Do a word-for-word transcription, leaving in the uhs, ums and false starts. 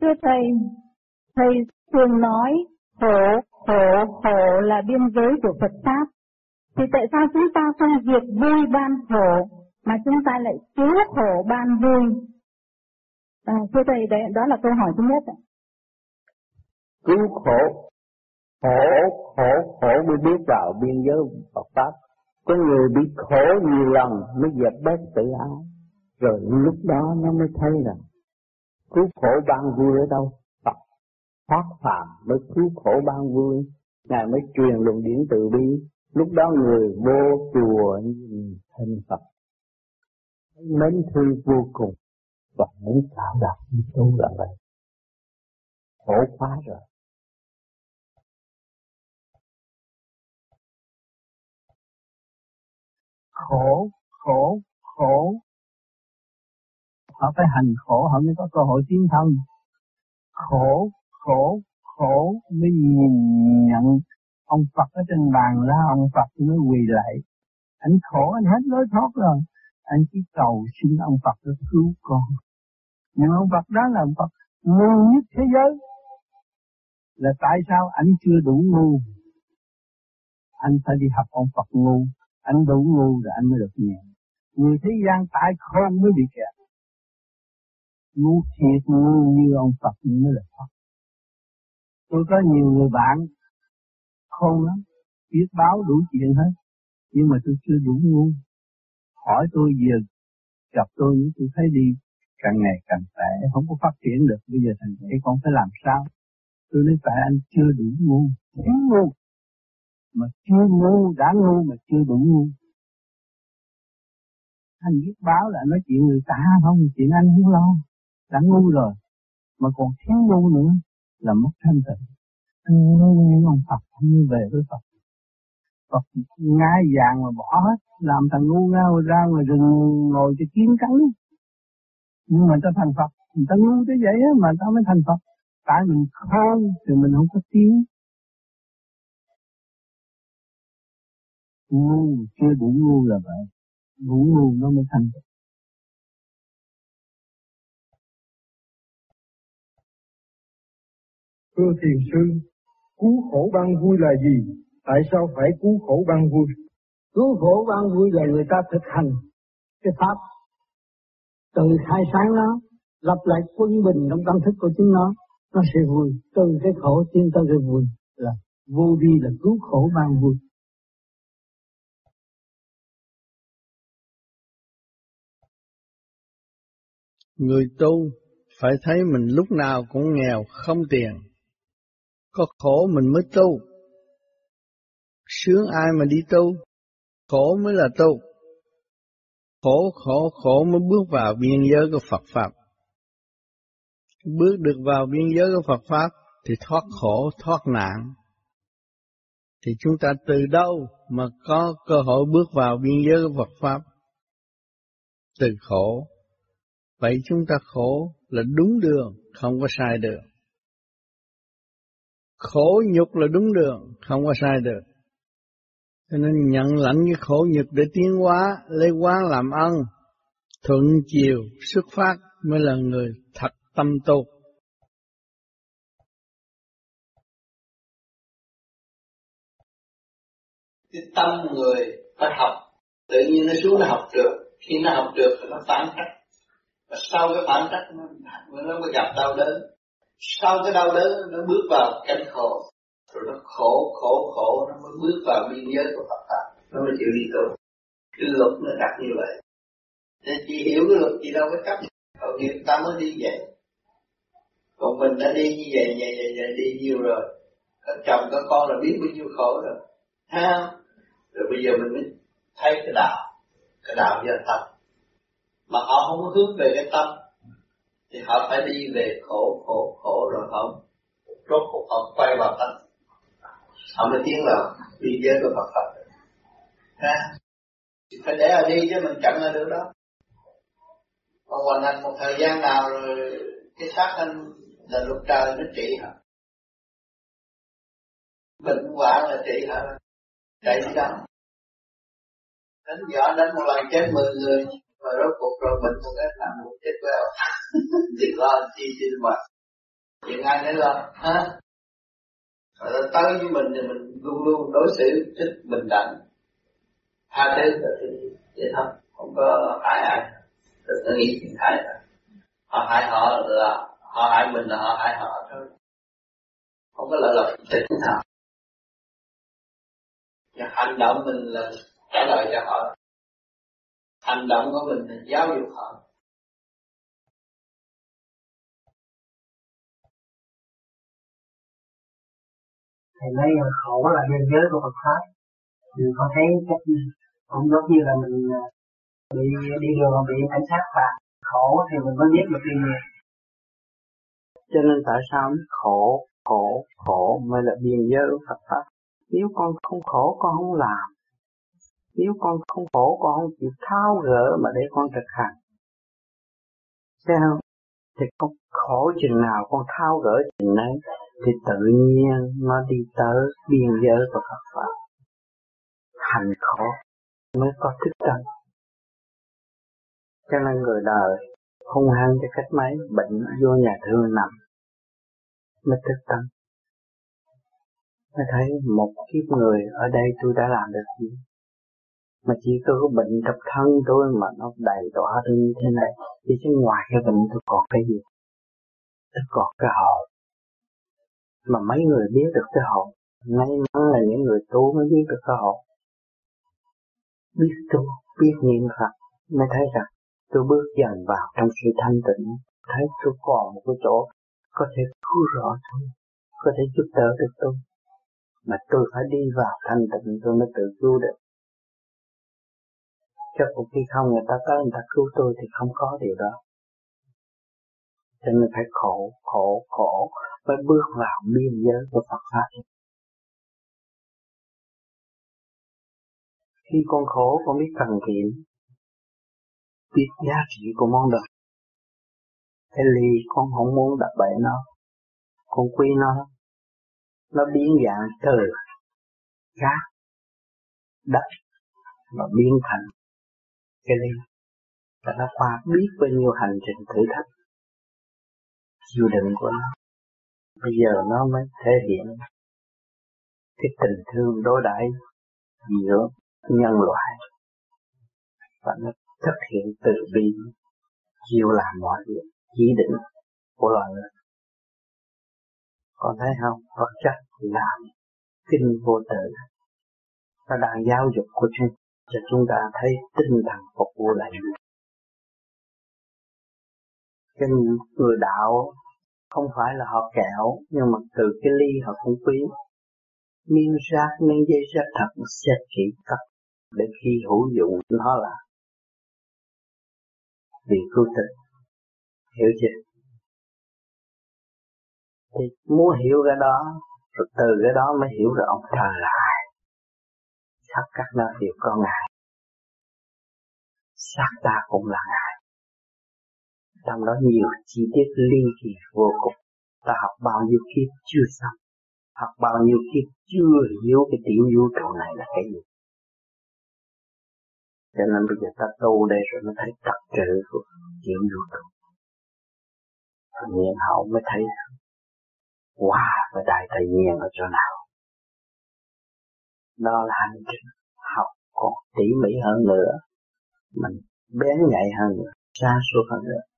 Thưa Thầy, Thầy thường nói khổ, khổ, khổ là biên giới của Phật Pháp. Thì tại sao chúng ta không diệt vui ban khổ, mà chúng ta lại cứu khổ ban vui? À, thưa Thầy, đấy, đó là câu hỏi thứ nhất ạ. Cứu khổ, khổ, khổ, khổ mới bước vào biên giới Phật Pháp. Có người bị khổ nhiều lần mới dẹp bớt tự ái, rồi lúc đó nó mới thấy rằng cứu khổ ban vui ở đâu? Phật thoát phàm mới cứu khổ ban vui. Ngài mới truyền luận điển từ bi. Lúc đó người vô chùa nhìn hình Phật, mến thương vô cùng và muốn tạo đạt như tu là vậy. Khổ quá rồi. Khổ, khổ, khổ. Họ phải hành khổ họ mới có cơ hội tiến thân. Khổ, khổ, khổ mới nhìn nhận ông Phật ở trên bàn ra, ông Phật mới quỳ lại. Anh khổ, anh hết lối thoát rồi. Anh chỉ cầu xin ông Phật để cứu con. Nhưng ông Phật đó là ông Phật ngu nhất thế giới. Là tại sao anh chưa đủ ngu? Anh phải đi học ông Phật ngu. Anh đủ ngu rồi anh mới được nhẹ. Người thế gian tại khôn mới bị kẹt. Ngu thiệt ngu như ông Phật mới là Phật. Tôi có nhiều người bạn khôn lắm, biết báo đủ chuyện hết, nhưng mà tôi chưa đủ ngu. Hỏi tôi giờ gặp tôi nhưng tôi thấy đi càng ngày càng tệ, không có phát triển được. Bây giờ thằng ấy con phải làm sao? Tôi nói tại anh chưa đủ ngu, thiếu ngu. Mà chưa ngu, đã ngu mà chưa đủ ngu. Anh viết báo là nói chuyện người ta không, chuyện anh không lo. Đã ngu rồi, mà còn thiếu ngu nữa là mất thanh tịnh. Anh ngu như ông Phật, anh như về với Phật. Phật ngai vàng mà bỏ hết, làm thằng ngu ngao ra ngoài rừng ngồi cho kiếm cắn. Nhưng mà ta thành Phật, người ta ngu tới vậy á mà ta mới thành Phật. Tại mình khôn thì mình không có tiếng. Ngu chưa đủ ngu là vậy, đủ ngu nó mới thành Phật. Thưa thiền sư, cứu khổ ban vui là gì? Tại sao phải cứu khổ ban vui? Cứu khổ ban vui là người ta thực hành cái pháp từ khai sáng nó, lập lại quân bình trong tâm thức của chính nó, nó sẽ vui. Từ cái khổ tiến tới cái vui là vô vi, là cứu khổ ban vui. Người tu phải thấy mình lúc nào cũng nghèo không tiền, có khổ mình mới tu. Sướng ai mà đi tu, khổ mới là tu. Khổ khổ khổ mới bước vào biên giới của Phật Pháp. Bước được vào biên giới của Phật Pháp thì thoát khổ, thoát nạn. Thì chúng ta từ đâu mà có cơ hội bước vào biên giới của Phật Pháp? Từ khổ. Vậy chúng ta khổ là đúng đường, không có sai đường. Khổ nhục là đúng đường, không có sai đường. Cho nên nhận lãnh cái khổ nhục để tiến hóa, lấy quán làm ân, thuận chiều, xuất phát mới là người thật tâm tu. Cái tâm người phải học, tự nhiên nó xuống nó học được. Khi nó học được thì nó phản trách. Và sau cái phản trách nó, nó mới gặp đau đớn. Sau cái đau đớn nó bước vào cảnh khổ. Rồi nó khổ, khổ, khổ, nó mới bước vào biên giới của Phật Pháp. Nó mới chịu đi tu. Cái luật nó đặt như vậy. Nên chị hiểu cái luật chị đâu có chấp. Tội nghiệp ta mới đi vậy. Còn mình đã đi như vậy, vậy, vậy, vậy đi nhiều rồi. Có chồng có con là biết bao nhiêu khổ rồi. Ha? Rồi bây giờ mình mới thấy cái đạo. Cái đạo do tâm. Mà họ không có hướng về cái tâm thì họ phải đi về khổ, khổ, khổ rồi không. Rốt cuộc họ quay vào tâm. Họ mới tiến vào biên giới của Phật Phật. Ha? Phải để họ đi chứ mình chặn ở được đó. Còn hoàn thành một thời gian nào rồi cái xác anh là luật trời nó trị hả? Bệnh hoạn là trị hả? Chạy đi đâu? Đánh võ đánh một lần chết mười người mà rốt cuộc rồi bệnh một cái làm một chết queo. Đừng lo chi chi mà chuyện ai nấy lo ha. Rồi tới với mình thì mình luôn luôn đối xử rất bình đẳng, tha thứ thì vậy thôi, không có hại ai, đừng có nghĩ chuyện hại ai. Họ hại họ là họ hại mình, là họ hại họ thôi, không có lợi lộc thế nào. Và hành động mình là trả lời cho họ, hành động của mình là giáo dục họ. Thầy nói khổ là biên giới của Phật pháp, thì con thấy cách cũng giống như là mình bị đi đường bị cảnh sát phạt khổ thì mình mới biết được điều gì. Cho nên tại sao nó khổ, khổ, khổ mới là biên giới của Phật pháp. Nếu con không khổ con không làm, nếu con không khổ con không chịu tháo gỡ mà để con thực hành, thấy không? Thì con khổ chừng nào con tháo gỡ chừng đấy, thì tự nhiên nó đi tới biên giới của Phật pháp. Hành khổ mới có thức tâm. Cho nên người đời hung hăng cho cách mấy, bệnh vô nhà thương nằm mới thức tâm. Mới thấy một kiếp người ở đây tôi đã làm được gì, mà chỉ có cái bệnh trong thân tôi mà nó đầy đọa tôi như thế này, thì chứ ngoài cái bệnh tôi còn cái gì? Tôi còn cái hồn. Mà mấy người biết được cái hồn, may mắn là những người tu mới biết được cái hồn. Biết tu, biết niệm Phật mới thấy rằng tôi bước dần vào trong sự thanh tịnh, thấy tôi còn một cái chỗ có thể cứu rõ tôi, có thể giúp đỡ được tôi, mà tôi phải đi vào thanh tịnh tôi mới tự cứu được. Chứ một khi không người ta tới người ta cứu tôi thì không có điều đó. Cho nên phải khổ, khổ, khổ mới bước vào biên giới của Phật pháp. Khi con khổ con biết cần kiệm, biết giá trị của món đồ. Cái ly con không muốn đập bể nó, con quý nó, nó biến dạng từ cát, đất và biến thành cái ly. Và nó qua biết bao nhiêu hành trình thử thách, chịu đựng của nó. Bây giờ nó mới thể hiện cái tình thương đối đãi giữa nhân loại, và nó thực hiện từ bi, chịu làm mọi việc chỉ định của loài người. Con thấy không? Vật chất làm kinh vô tự, nó đang giáo dục của chúng cho chúng ta thấy tinh thần phục vụ lại. Cái người đạo không phải là họ kẹo, nhưng mà từ cái ly họ cũng quý. Miếng rác, miếng dây rác thật xét kỹ cất, để khi hữu dụng nó là vì cứu tình. Hiểu chưa? Thì muốn hiểu cái đó, rồi từ cái đó mới hiểu được ông trời là ai. Tất các nó đều có Ngài, xác ta cũng là Ngài. Trong đó nhiều chi tiết ly kỳ vô cùng. Ta học bao nhiêu kiếp chưa xong, học bao nhiêu kiếp chưa hiểu cái tiểu vũ trụ này là cái gì. Cho nên bây giờ ta tu đây rồi mới thấy trật tự của tiểu vũ trụ. Tự nhiên hậu mới thấy wow, và đại tự nhiên ở chỗ nào. Đó là hành trình học còn tỉ mỉ hơn nữa, mình bén nhạy hơn nữa, sáng suốt hơn nữa.